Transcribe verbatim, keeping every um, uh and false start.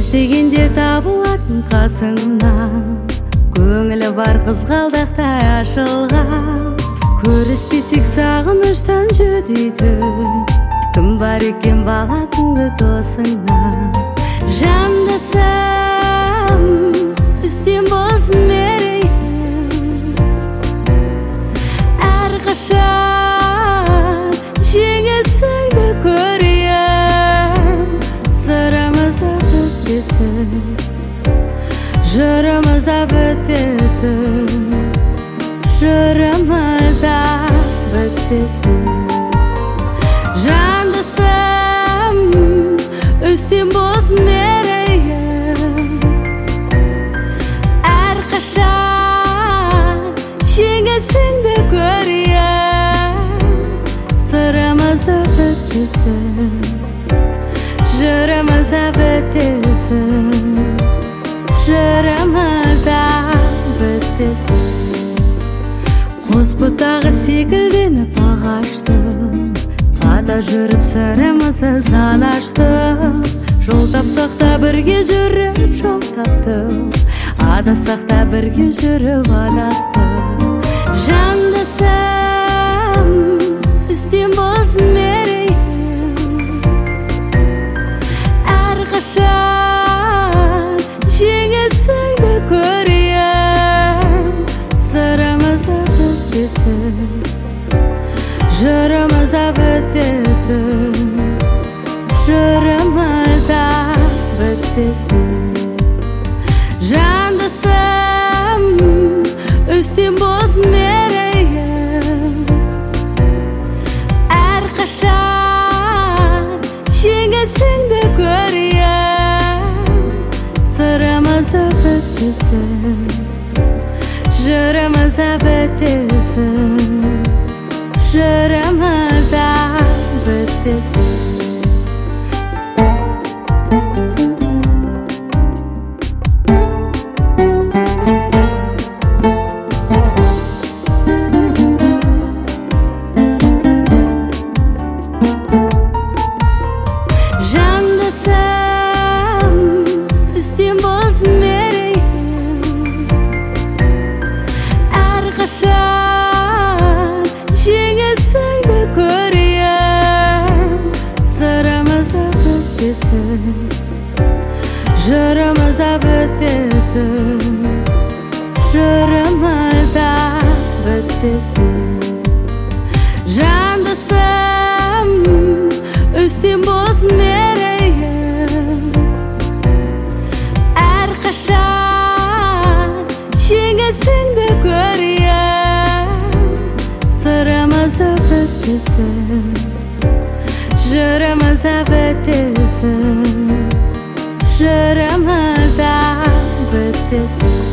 іздегенде табылатын қасыңнан, көңілі бар қызғалдақтай ашылған. Көріспесек сағыныштан жүдейтін, кім бар екен бала күнгі досыңнан. Жандасам, үстем болсын мерейім, әрқашан жеңісіңді көрейін. Сырымызда бітпесін, жырымызда бітпесін, жырымызда бітпесін. Жандасам, үстем болсын мерейім, әрқашан жеңісіңді көрейін. Сырымызда бітпесін, жырымызда бітпесін, жырымызда бітпесін. Қос бұтағы секілденіп ағаштым, қада жүріп сырымызды сан аштым. Жол тапсақ та бірге жүріп жол таптым, адасақ та бірге жүріп адастым. Жандасам, үстем болсын мерейім, әрқашан жеңісіңді көрейін. Сырымызда бітпесін, жырымызда бітпесін, жырымызда бітпесін. Жандасам, үстем болсын мерейім, әрқашан жеңісіңді көрейін. Сырымызда бітпесін, жырымызда бітпесін, жырымызда бітпесін. Жандасам, үстем болсын мерейім, әрқашан жеңісіңді көрейін. Сырымызда бітпесін, жырымызда бітпесін, жырымызда бітпесін. Жандасам, үстем болсын мерейім, әрқашан жеңісіңді көрейін. Сырымызда бітпесін, жырымызда бітпесін, жырымызда бітпесін.